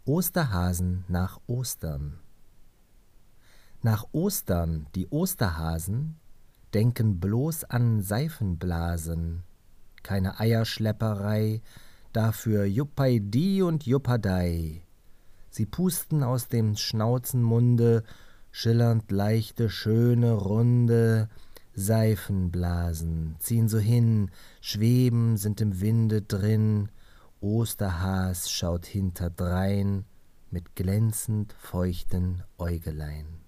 Osterhasen nach Ostern. Nach Ostern, die Osterhasen denken bloß an Seifenblasen, keine Eierschlepperei, dafür Juppidi und Juppadei. Sie pusten aus dem Schnauzenmunde schillernd leichte, schöne, runde Seifenblasen, ziehen so hin, schweben, sind im Winde drin. Osterhas schaut hinterdrein mit glänzend feuchten Äugelein.